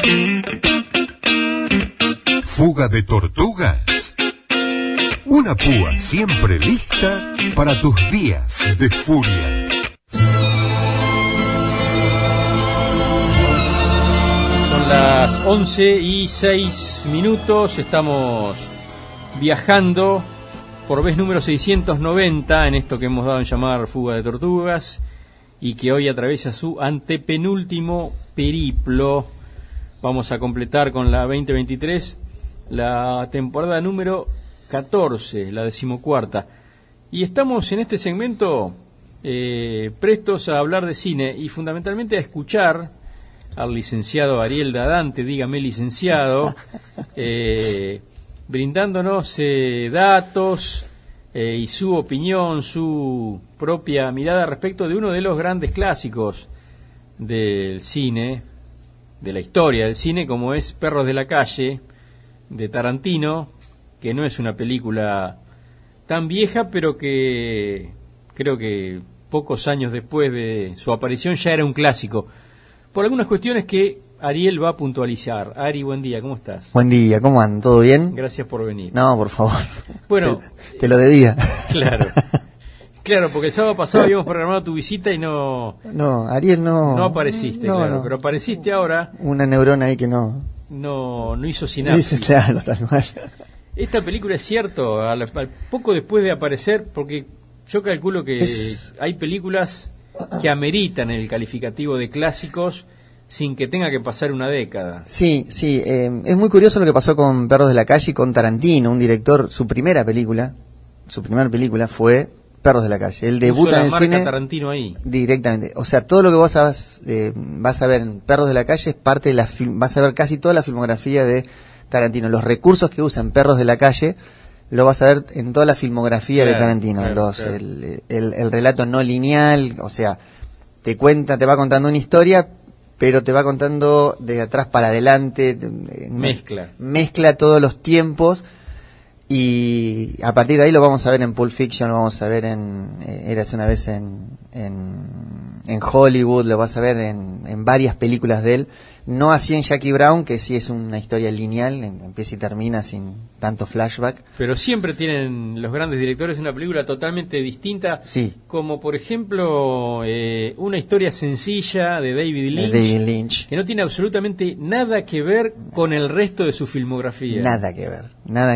Fuga de tortugas. Una púa siempre lista para tus días de furia. Son las 11:06. Estamos viajando por vez número 690 en esto que hemos dado en llamar Fuga de Tortugas, y que hoy atraviesa su antepenúltimo periplo. Vamos a completar con la 2023 la temporada número 14, la 14ª. Y estamos en este segmento prestos a hablar de cine y fundamentalmente a escuchar al licenciado Ariel Dadante, dígame licenciado, brindándonos datos y su opinión, su propia mirada respecto de uno de los grandes clásicos del cine, de la historia del cine, como es Perros de la Calle, de Tarantino, que no es una película tan vieja, pero que creo que pocos años después de su aparición ya era un clásico, por algunas cuestiones que Ariel va a puntualizar. Ari, buen día, ¿cómo estás? Buen día, ¿cómo andan? ¿Todo bien? Gracias por venir. No, por favor. Bueno, te lo debía. Claro, porque el sábado pasado habíamos programado tu visita y no, Ariel no apareciste, pero apareciste ahora. Una neurona ahí que no hizo sinapsis. Claro, tal cual. Esta película es cierto, poco después de aparecer, porque yo calculo que hay películas que ameritan el calificativo de clásicos sin que tenga que pasar una década. Sí, es muy curioso lo que pasó con Perros de la Calle y con Tarantino, un director. Su primera película fue Perros de la Calle. Él debuta en el cine Tarantino ahí directamente. O sea, todo lo que vos vas a ver en Perros de la Calle es parte de vas a ver casi toda la filmografía de Tarantino. Los recursos que usan Perros de la Calle lo vas a ver en toda la filmografía de Tarantino. Claro. El relato no lineal, o sea, te va contando una historia, pero te va contando de atrás para adelante. Mezcla todos los tiempos. Y a partir de ahí lo vamos a ver en Pulp Fiction, lo vamos a ver en Érase una vez en Hollywood, lo vas a ver en varias películas de él. No así en Jackie Brown, que sí es una historia lineal, empieza y termina sin tanto flashback. Pero siempre tienen los grandes directores una película totalmente distinta, sí, como por ejemplo una historia sencilla de David Lynch, que no tiene absolutamente nada que ver con el resto de su filmografía. Nada que ver.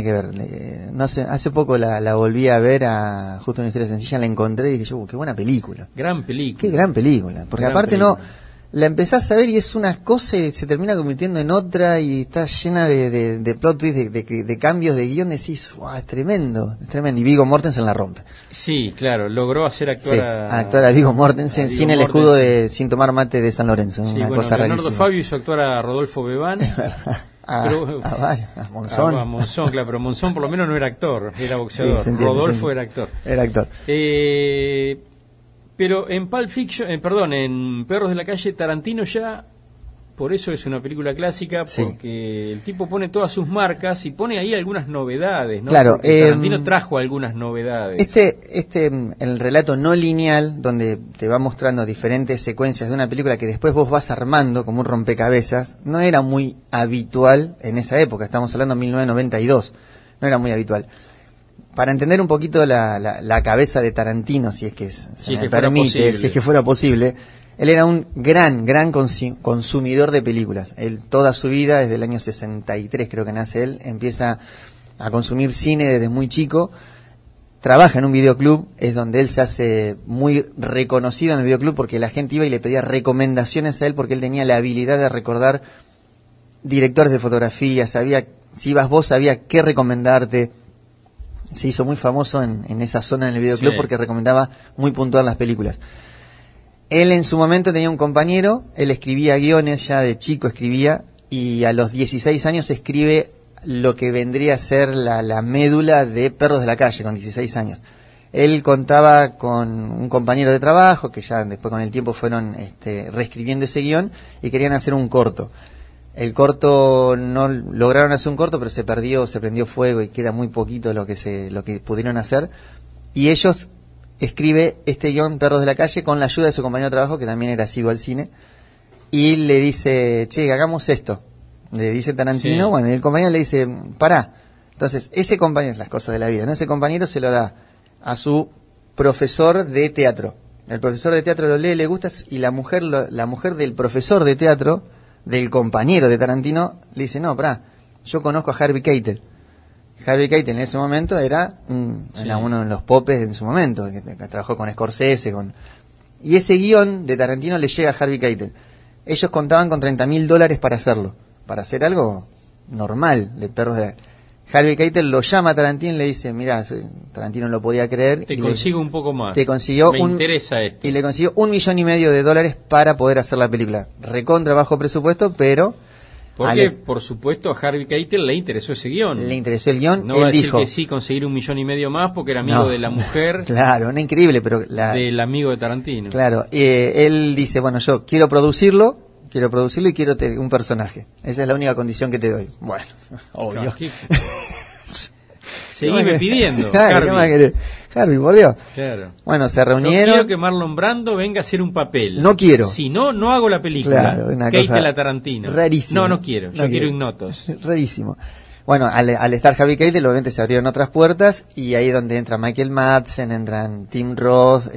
No sé, hace poco la volví a ver, justo una historia sencilla, la encontré y dije yo, qué buena película. Gran película. Qué gran película, porque aparte la empezás a ver y es una cosa y se termina convirtiendo en otra y está llena de plot twists, de cambios de guión. Decís, wow, es tremendo. Y Viggo Mortensen la rompe. Sí, claro, logró hacer actuar a Viggo Mortensen sin el escudo sin tomar mate de San Lorenzo. Sí, una cosa Leonardo rarísima. Fabio hizo actuar a Rodolfo Bebán. A Monzón. A Monzón, claro, pero Monzón por lo menos no era actor, era boxeador. Sí, Rodolfo era actor. Pero en Pulp Fiction, en Perros de la Calle, Tarantino ya, por eso es una película clásica, porque el tipo pone todas sus marcas y pone ahí algunas novedades, ¿no? Claro, Tarantino trajo algunas novedades. El relato no lineal, donde te va mostrando diferentes secuencias de una película que después vos vas armando como un rompecabezas, no era muy habitual en esa época, estamos hablando de 1992, no era muy habitual. Para entender un poquito la cabeza de Tarantino, si es que fuera posible, él era un gran consumidor de películas. Él toda su vida, desde el año 63 creo que nace él, empieza a consumir cine desde muy chico. Trabaja en un videoclub, es donde él se hace muy reconocido en el videoclub porque la gente iba y le pedía recomendaciones a él porque él tenía la habilidad de recordar directores de fotografía, si ibas vos sabía qué recomendarte. Se hizo muy famoso en esa zona en el videoclub porque recomendaba muy puntual las películas. Él en su momento tenía un compañero, él escribía guiones, ya de chico escribía, y a los 16 años escribe lo que vendría a ser la médula de Perros de la Calle, con 16 años. Él contaba con un compañero de trabajo, que ya después con el tiempo fueron reescribiendo ese guión, y querían hacer un corto. El corto, no lograron hacer un corto, pero se prendió fuego y queda muy poquito lo que pudieron hacer. Y ellos escribe este guión, Perros de la Calle, con la ayuda de su compañero de trabajo, que también era asiduo al cine, y le dice, che, hagamos esto. le dice Tarantino, Sí. bueno, y el compañero le dice, pará. Entonces, ese compañero, las cosas de la vida, ¿no? Ese compañero se lo da a su profesor de teatro. El profesor de teatro lo lee, le gusta, y la mujer del profesor de teatro, del compañero de Tarantino, le dice, no, pará, yo conozco a Harvey Keitel. Harvey Keitel en ese momento era uno de los popes en su momento, que trabajó con Scorsese, y ese guión de Tarantino le llega a Harvey Keitel. Ellos contaban con $30.000 para hacerlo, para hacer algo normal de perros de... Harvey Keitel lo llama a Tarantino y le dice, mirá, Tarantino no lo podía creer. Te consigo un poco más. Te consiguió Me interesa esto. Y le consiguió $1,5 million para poder hacer la película. Recontra bajo presupuesto, pero... Porque, por supuesto, a Harvey Keitel le interesó ese guión. Le interesó el guión. No él va a decir dijo, que sí, conseguir $1,5 million más porque era amigo de la mujer. Claro, no increíble, pero... del amigo de Tarantino. Claro, él dice, bueno, yo quiero producirlo y quiero un personaje. Esa es la única condición que te doy. Bueno, obvio. Seguime pidiendo, claro, Harvey. ¿qué más querés? Harvey, por Dios. Claro. Bueno, se No reunieron. quiero que Marlon Brando venga a hacer un papel. No quiero. Si no, no hago la película. Claro, una Keitel cosa a Tarantino. rarísima. No quiero. Yo quiero Ignotos. Rarísimo. Bueno, al estar Harvey Keitel, obviamente se abrieron otras puertas, y ahí es donde entra Michael Madsen, entran Tim Roth,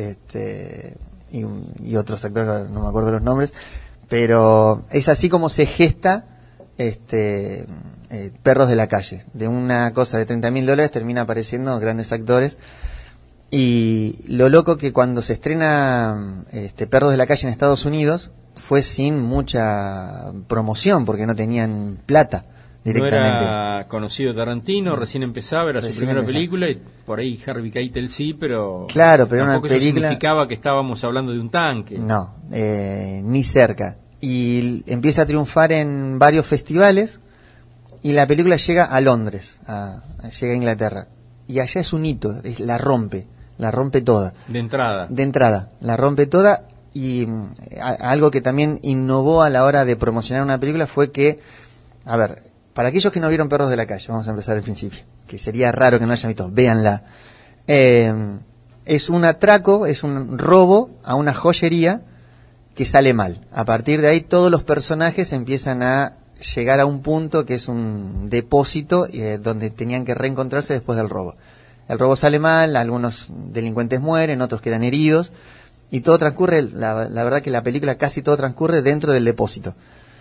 y otros actores, no me acuerdo los nombres, pero es así como se gesta Perros de la Calle. De una cosa de $30.000 termina apareciendo grandes actores. Y lo loco que cuando se estrena Perros de la Calle en Estados Unidos fue sin mucha promoción, porque no tenían plata directamente. No era conocido Tarantino, recién empezaba, era su primera película, y por ahí Harvey Keitel sí, pero claro, pero tampoco una película... eso significaba que estábamos hablando de un tanque. No, ni cerca. Y empieza a triunfar en varios festivales, y la película llega a Londres, llega a Inglaterra, y allá es un hito, la rompe toda. De entrada, la rompe toda. Y algo que también innovó a la hora de promocionar una película fue que, a ver, para aquellos que no vieron Perros de la Calle, vamos a empezar al principio, que sería raro que no la hayan visto, véanla. Es un atraco, es un robo a una joyería que sale mal. A partir de ahí todos los personajes empiezan a llegar a un punto que es un depósito donde tenían que reencontrarse después del robo. El robo sale mal, algunos delincuentes mueren, otros quedan heridos, y todo transcurre, la verdad que la película casi todo transcurre dentro del depósito.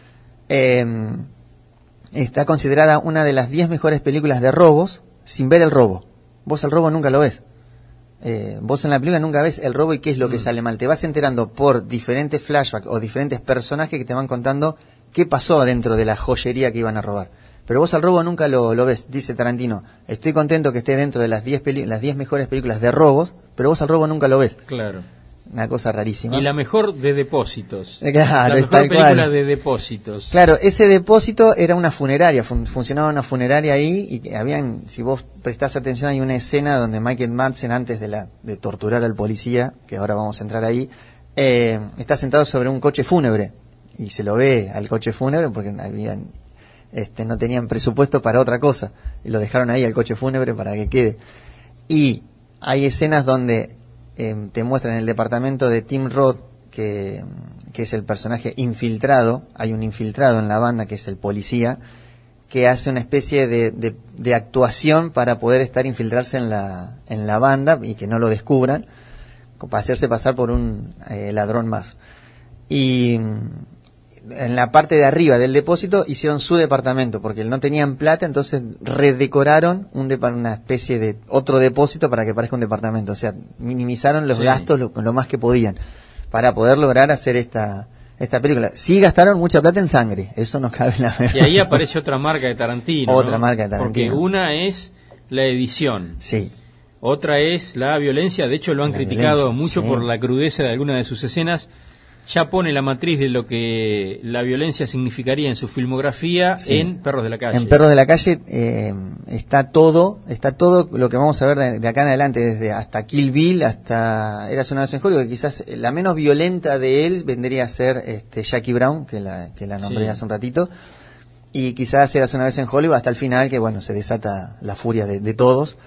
Está considerada una de las 10 mejores películas de robos sin ver el robo. Vos el robo nunca lo ves. Vos en la película nunca ves el robo y qué es lo que sale mal. Te vas enterando por diferentes flashbacks o diferentes personajes que te van contando qué pasó dentro de la joyería que iban a robar. Pero vos al robo nunca lo ves. Dice Tarantino, estoy contento que esté dentro de las 10 mejores películas de robos, pero vos al robo nunca lo ves. Claro. Una cosa rarísima. Y la mejor de depósitos. Claro, la mejor película de depósitos. Claro, ese depósito era una funeraria, funcionaba una funeraria ahí, y que habían, si vos prestás atención, hay una escena donde Michael Madsen, antes de torturar al policía, que ahora vamos a entrar ahí, está sentado sobre un coche fúnebre, y se lo ve al coche fúnebre porque no tenían presupuesto para otra cosa, y lo dejaron ahí al coche fúnebre para que quede. Y hay escenas donde te muestran el departamento de Tim Roth, que es el personaje infiltrado. Hay un infiltrado en la banda que es el policía, que hace una especie de actuación para poder infiltrarse en la banda y que no lo descubran, para hacerse pasar por un ladrón más. Y en la parte de arriba del depósito hicieron su departamento, porque no tenían plata, entonces redecoraron una especie de otro depósito para que parezca un departamento. O sea, minimizaron los gastos lo más que podían para poder lograr hacer esta película. Sí gastaron mucha plata en sangre, eso no cabe en la verdad. Y ahí aparece otra marca de Tarantino. Otra marca de Tarantino. Porque una es la edición. Sí. Otra es la violencia. De hecho, lo han criticado mucho por la crudeza de algunas de sus escenas. Ya pone la matriz de lo que la violencia significaría en su filmografía en Perros de la Calle. En Perros de la Calle está todo lo que vamos a ver de acá en adelante, desde hasta Kill Bill, hasta Érase una vez en Hollywood, que quizás la menos violenta de él vendría a ser Jackie Brown, que la nombré hace un ratito, y quizás Érase una vez en Hollywood hasta el final, que bueno, se desata la furia de todos.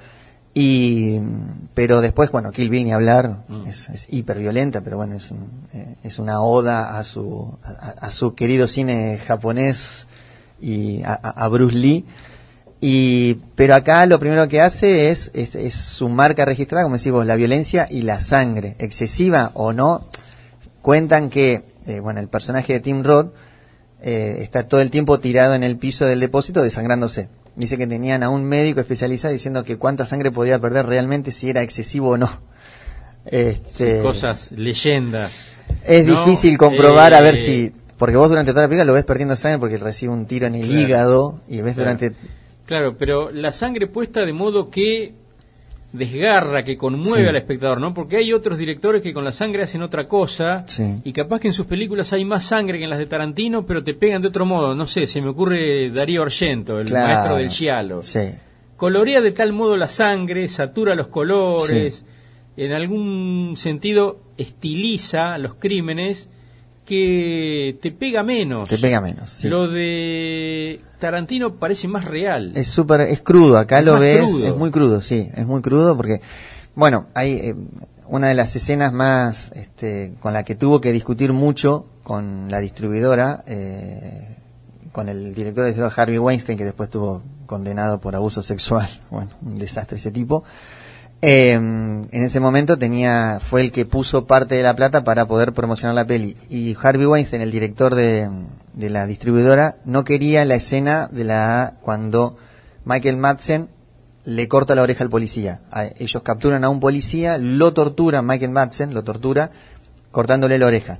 Pero después, bueno, Kill Bill ni hablar, es hiper violenta, pero bueno, es una oda a su querido cine japonés y a Bruce Lee. Pero acá lo primero que hace es su marca registrada, como decís vos, la violencia y la sangre, excesiva o no. Cuentan que, el personaje de Tim Roth está todo el tiempo tirado en el piso del depósito desangrándose. Dice que tenían a un médico especializado diciendo que cuánta sangre podía perder realmente, si era excesivo o no. Cosas, leyendas. Es difícil comprobar a ver si... Porque vos durante toda la película lo ves perdiendo sangre porque recibe un tiro en el hígado y ves durante... Claro, pero la sangre puesta de modo que desgarra, que conmueve al espectador, ¿no? Porque hay otros directores que con la sangre hacen otra cosa y capaz que en sus películas hay más sangre que en las de Tarantino, pero te pegan de otro modo. No sé, se me ocurre Darío Argento, el maestro del giallo. Sí. Colorea de tal modo la sangre, satura los colores, en algún sentido estiliza los crímenes que te pega menos. Te pega menos, sí. Lo de Tarantino parece más real. Es crudo, acá es lo ves, crudo. Es muy crudo, sí, es muy crudo porque, hay una de las escenas más, con la que tuvo que discutir mucho con la distribuidora, con el director de Harvey Weinstein, que después estuvo condenado por abuso sexual, un desastre ese tipo. En ese momento fue el que puso parte de la plata para poder promocionar la peli, y Harvey Weinstein, el director de la distribuidora, no quería la escena cuando Michael Madsen le corta la oreja al policía. Ellos capturan a un policía, lo tortura, Michael Madsen lo tortura cortándole la oreja.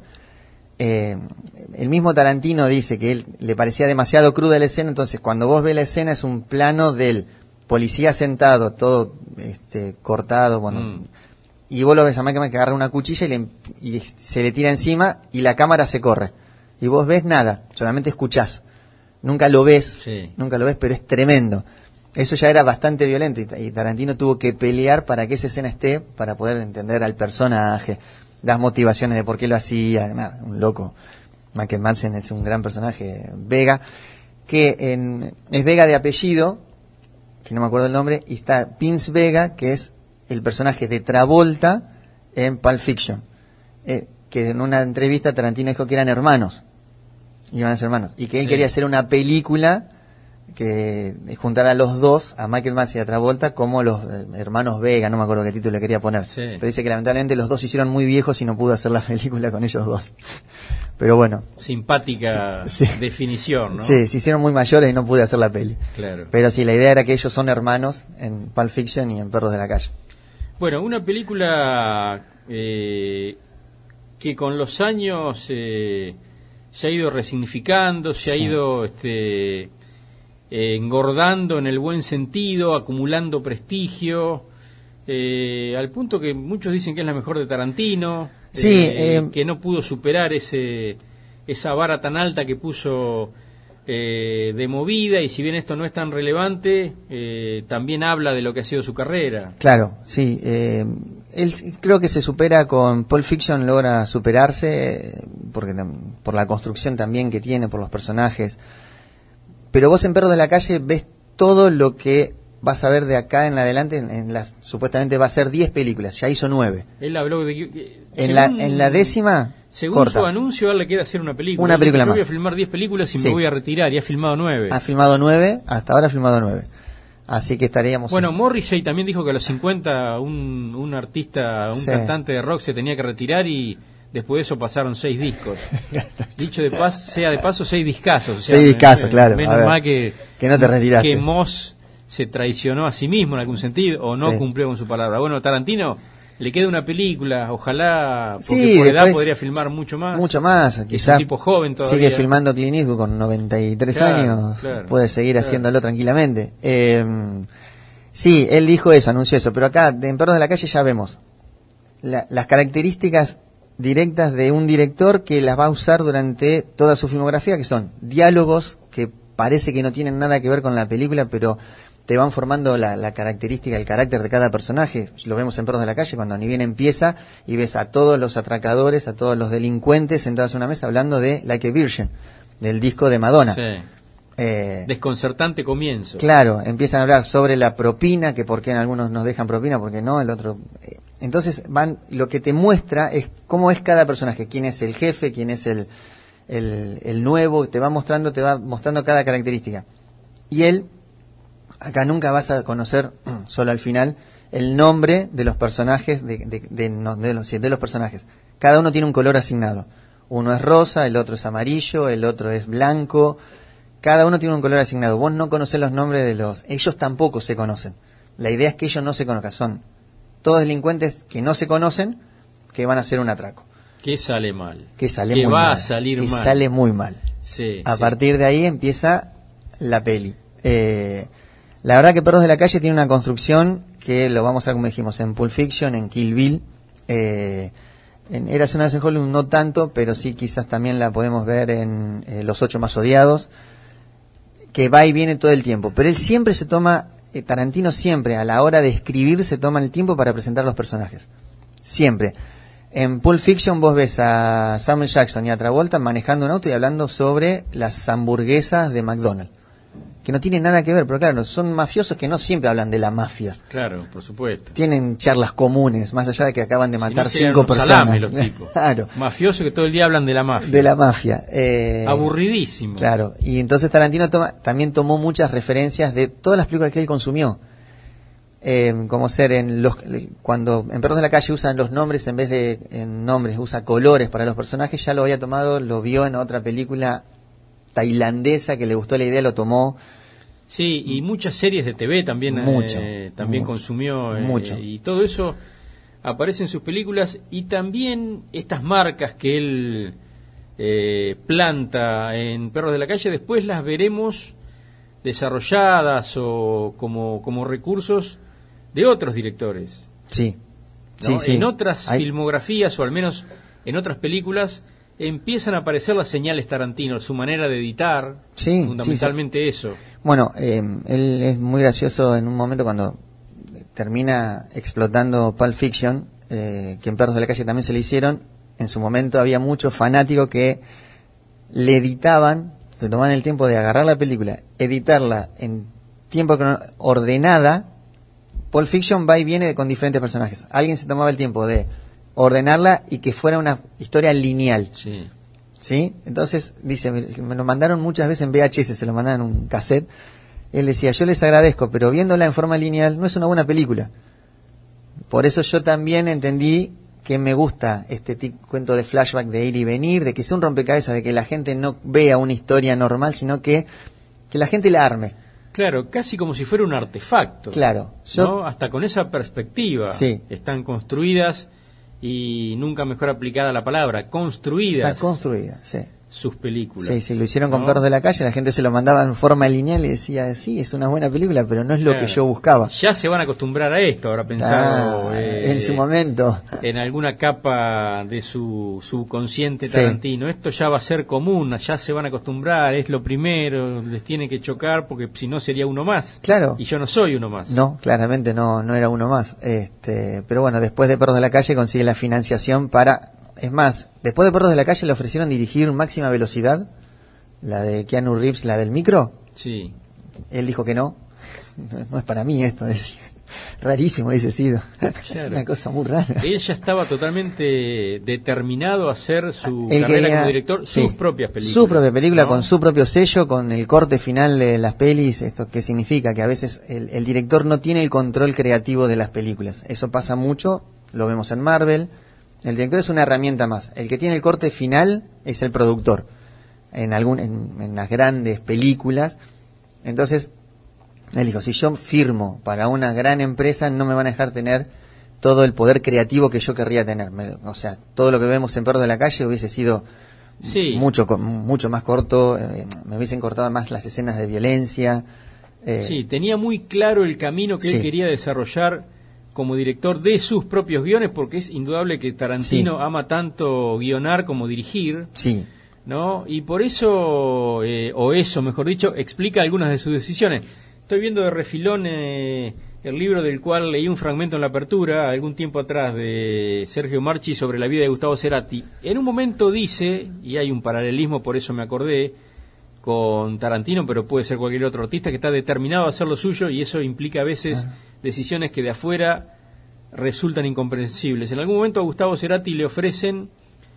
El mismo Tarantino dice que él le parecía demasiado cruda la escena, entonces cuando vos ves la escena es un plano del policía sentado, todo cortado, y vos lo ves a Michael que agarra una cuchilla y se le tira encima y la cámara se corre. Y vos ves nada, solamente escuchás. Nunca lo ves, pero es tremendo. Eso ya era bastante violento y Tarantino tuvo que pelear para que esa escena esté, para poder entender al personaje, las motivaciones de por qué lo hacía. Nada, un loco. Michael Madsen es un gran personaje. Vega, es Vega de apellido, que no me acuerdo el nombre, y está Vince Vega, que es el personaje de Travolta en Pulp Fiction, que en una entrevista Tarantino dijo que eran hermanos, iban a ser hermanos, y que él quería hacer una película que juntara a los dos, a Michael Madsen y a Travolta, como los hermanos Vega, no me acuerdo qué título le quería poner, pero dice que lamentablemente los dos se hicieron muy viejos y no pudo hacer la película con ellos dos. Pero bueno. Simpática definición, ¿no? Sí, se hicieron muy mayores y no pude hacer la peli. Claro. Pero sí, la idea era que ellos son hermanos en Pulp Fiction y en Perros de la Calle. Bueno, una película que con los años se ha ido resignificando, se ha ido engordando en el buen sentido, acumulando prestigio, al punto que muchos dicen que es la mejor de Tarantino. Que no pudo superar esa vara tan alta que puso de movida, y si bien esto no es tan relevante, también habla de lo que ha sido su carrera. Claro, sí. Él creo que se supera con Pulp Fiction, logra superarse por la construcción también que tiene, por los personajes. Pero vos en Perros de la Calle ves todo lo que vas a ver de acá en adelante. Supuestamente va a ser 10 películas, ya hizo 9. Él habló de en la 10ª, según corta. Su anuncio, a él le queda hacer una película. Una película yo más. Voy a filmar 10 películas y me voy a retirar, y ha filmado 9. Ha filmado 9, hasta ahora ha filmado 9. Así que estaríamos... Bueno, Morrissey también dijo que a los 50 un artista, un cantante de rock se tenía que retirar, y después de eso pasaron 6 discos. Dicho de paso, 6 discazos. O sea, 6 discazos, claro. Menos mal que no te retiraste. Que Moss se traicionó a sí mismo en algún sentido, o no cumplió con su palabra. Bueno, Tarantino le queda una película, ojalá, porque por edad podría filmar mucho más. Mucho más, quizás. Es un tipo joven todavía. Sigue filmando Clint Eastwood con 93 años, puede seguir haciéndolo tranquilamente. Sí, él dijo eso, anunció eso, pero acá en Perros de la Calle ya vemos las características directas de un director que las va a usar durante toda su filmografía, que son diálogos que parece que no tienen nada que ver con la película, pero te van formando la característica, el carácter de cada personaje. Lo vemos en Perros de la Calle, cuando ni bien empieza y ves a todos los atracadores, a todos los delincuentes sentados en una mesa hablando de Like a Virgin, del disco de Madonna. Desconcertante comienzo. Claro, empiezan a hablar sobre la propina, que por qué en algunos nos dejan propina, porque no, el otro... Entonces lo que te muestra es cómo es cada personaje, quién es el jefe, quién es el nuevo, te va mostrando cada característica. Y él, acá nunca vas a conocer, solo al final, el nombre de los personajes, de los personajes. Cada uno tiene un color asignado. Uno es rosa, el otro es amarillo, el otro es blanco. Cada uno tiene un color asignado. Vos no conocés los nombres de los... Ellos tampoco se conocen. La idea es que ellos no se conozcan. Son todos delincuentes que no se conocen, que van a hacer un atraco. Que sale mal. Que sale que muy va mal. a salir que mal. sale muy mal. Sí, a partir de ahí empieza la peli. La verdad que Perros de la Calle tiene una construcción que lo vamos a ver, como dijimos, en Pulp Fiction, en Kill Bill, en Érase una vez en Hollywood no tanto, pero sí quizás también la podemos ver en Los Ocho Más Odiados, que va y viene todo el tiempo. Pero él siempre se toma, Tarantino siempre, a la hora de escribir, se toma el tiempo para presentar los personajes. Siempre. En Pulp Fiction vos ves a Samuel Jackson y a Travolta manejando un auto y hablando sobre las hamburguesas de McDonald's, que no tienen nada que ver, pero claro, son mafiosos que no siempre hablan de la mafia. Claro, por supuesto. Tienen charlas comunes, más allá de que acaban de matar Si no 5 personas. Salame, los tipos. Claro. Mafiosos que todo el día hablan de la mafia. De la mafia. Aburridísimo. Claro, y entonces Tarantino también tomó muchas referencias de todas las películas que él consumió. Como ser cuando en Perros de la Calle usan los nombres en vez de en nombres, usa colores para los personajes, ya lo había tomado, lo vio en otra película tailandesa que le gustó la idea, lo tomó. Sí, y muchas series de TV también mucho. consumió Mucho. Y todo eso aparece en sus películas, y también estas marcas que él planta en Perros de la Calle, después las veremos desarrolladas o como recursos de otros directores. Sí. ¿No? Sí. En otras filmografías, o al menos en otras películas, empiezan a aparecer las señales Tarantino, su manera de editar, fundamentalmente eso. Bueno, él es muy gracioso en un momento cuando termina explotando Pulp Fiction, que en Perros de la Calle también se le hicieron. En su momento había muchos fanáticos que le editaban, se tomaban el tiempo de agarrar la película, editarla en tiempo ordenada. Pulp Fiction va y viene con diferentes personajes. Alguien se tomaba el tiempo de ordenarla y que fuera una historia lineal. Sí. ¿Sí? Entonces, dice, me lo mandaron muchas veces en VHS, se lo mandaban en un cassette. Él decía, yo les agradezco, pero viéndola en forma lineal no es una buena película. Por eso yo también entendí que me gusta este cuento de flashback, de ir y venir, de que sea un rompecabezas, de que la gente no vea una historia normal, sino que la gente la arme. Claro, casi como si fuera un artefacto. Claro. ¿No? Hasta con esa perspectiva. Sí. Están construidas, y nunca mejor aplicada la palabra, construidas. Está construida, sí. Sus películas. Sí, lo hicieron con ¿no? Perros de la Calle, la gente se lo mandaba en forma lineal y decía, sí, es una buena película, pero no es lo que yo buscaba. Ya se van a acostumbrar a esto, ahora pensado en su momento. En alguna capa de su subconsciente Tarantino. Esto ya va a ser común, ya se van a acostumbrar, es lo primero, les tiene que chocar porque si no sería uno más. Claro. Y yo no soy uno más. No, claramente no era uno más. Pero bueno, después de Perros de la Calle consigue la financiación para... Es más, después de Perros de la Calle le ofrecieron dirigir Máxima Velocidad, la de Keanu Reeves, la del micro. Sí. Él dijo que no es para mí esto, decía. Rarísimo hubiese sido. Claro. Una cosa muy rara. Él ya estaba totalmente determinado a hacer su carrera como director, sus propias películas. Su propia película, ¿no? con su propio sello, con el corte final de las pelis. ¿Esto qué significa? Que a veces el director no tiene el control creativo de las películas. Eso pasa mucho, lo vemos en Marvel. El director es una herramienta más. El que tiene el corte final es el productor. En las grandes películas. Entonces, él dijo, si yo firmo para una gran empresa, no me van a dejar tener todo el poder creativo que yo querría tener. O sea, todo lo que vemos en Perros de la Calle hubiese sido mucho más corto, me hubiesen cortado más las escenas de violencia. Sí, tenía muy claro el camino que él quería desarrollar como director de sus propios guiones, porque es indudable que Tarantino ama tanto guionar como dirigir. Sí. ¿No? Y por eso, o eso mejor dicho, explica algunas de sus decisiones. Estoy viendo de refilón el libro del cual leí un fragmento en la apertura algún tiempo atrás, de Sergio Marchi, sobre la vida de Gustavo Cerati. En un momento dice, y hay un paralelismo, por eso me acordé, con Tarantino, pero puede ser cualquier otro artista, que está determinado a hacer lo suyo, y eso implica a veces decisiones que de afuera resultan incomprensibles. En algún momento a Gustavo Cerati le ofrecen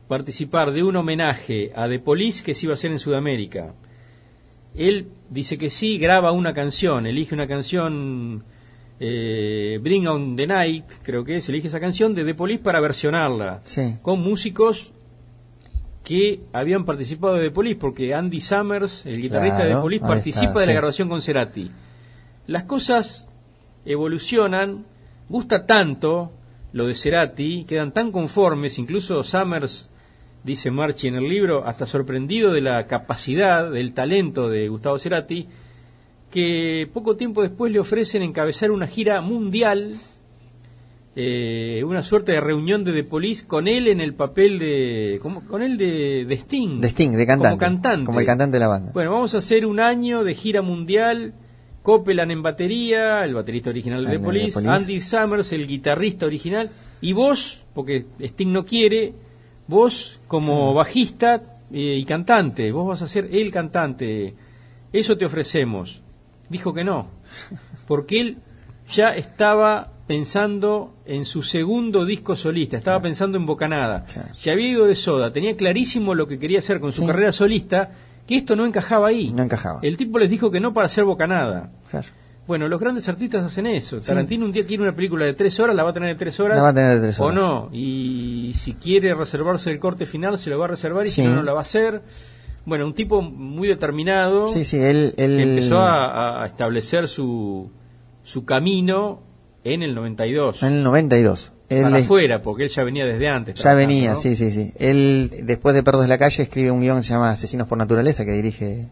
participar de un homenaje a The Police que se iba a hacer en Sudamérica. Él dice que sí, graba una canción, elige una canción, Bring On The Night, creo que es, elige esa canción de The Police para versionarla, Sí. con músicos que habían participado de The Police, porque Andy Summers, el guitarrista de The Police, ahí participa está, de la sí. grabación con Cerati. Las cosas evolucionan, gusta tanto lo de Cerati, quedan tan conformes, incluso Summers, dice Marchi en el libro, hasta sorprendido de la capacidad, del talento de Gustavo Cerati, que poco tiempo después le ofrecen encabezar una gira mundial, una suerte de reunión de The Police con él en el papel de, con él de Sting. De Sting, de cantante. Como cantante. Como el cantante de la banda. Bueno, vamos a hacer un año de gira mundial. Copeland en batería, el baterista original de The Police, Andy Summers, el guitarrista original, y vos, porque Sting no quiere, vos como bajista y cantante, vos vas a ser el cantante, eso te ofrecemos. Dijo que no, porque él ya estaba pensando en su segundo disco solista, estaba pensando en Bocanada, se había ido de Soda, tenía clarísimo lo que quería hacer con su carrera solista, que esto no encajaba ahí. No encajaba. El tipo les dijo que no para hacer Bocanada. Claro. Bueno, los grandes artistas hacen eso. Tarantino un día quiere una película de 3 horas, la va a tener de 3 horas. La va a tener de 3 horas. O no. Y si quiere reservarse el corte final, se lo va a reservar y si no, no la va a hacer. Bueno, un tipo muy determinado. Sí, él que empezó a establecer su camino en el 92. En el 92. Para afuera, porque él ya venía desde antes. Ya venía, ¿no? Sí. Él, después de Perros de la Calle, escribe un guión que se llama Asesinos por Naturaleza, que dirige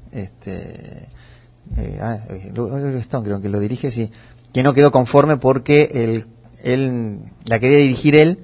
Stone, creo que lo dirige, sí. Que no quedó conforme porque él la quería dirigir él,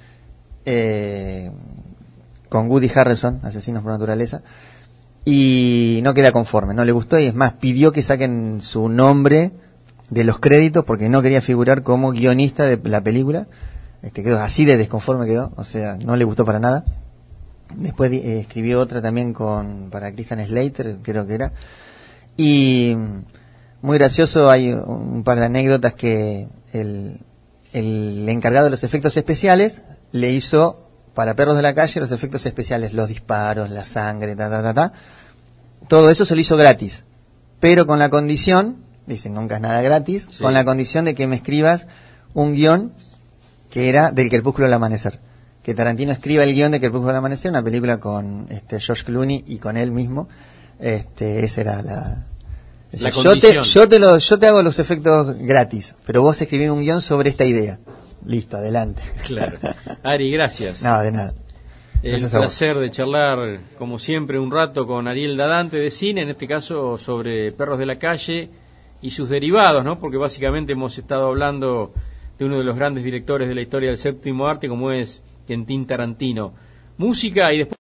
con Woody Harrelson, Asesinos por Naturaleza, y no queda conforme, no le gustó, y es más, pidió que saquen su nombre de los créditos porque no quería figurar como guionista de la película. Quedó así de desconforme quedó, o sea, no le gustó para nada. Después escribió otra también para Christian Slater, creo que era. Y muy gracioso, hay un par de anécdotas que el encargado de los efectos especiales le hizo para Perros de la Calle los efectos especiales, los disparos, la sangre, todo eso se lo hizo gratis, pero con la condición, dicen nunca es nada gratis, con la condición de que me escribas un guión que era del Crepúsculo al Amanecer, que Tarantino escriba el guión de Crepúsculo al Amanecer, una película con George Clooney y con él mismo. Esa era la condición. Yo te hago los efectos gratis, pero vos escribís un guión sobre esta idea. Listo, adelante. Claro. Ari, gracias. No, de nada. El placer de charlar, como siempre, un rato con Ariel Dadante de cine, en este caso sobre Perros de la Calle y sus derivados, ¿no? Porque básicamente hemos estado hablando de uno de los grandes directores de la historia del séptimo arte, como es Quentin Tarantino. Música y después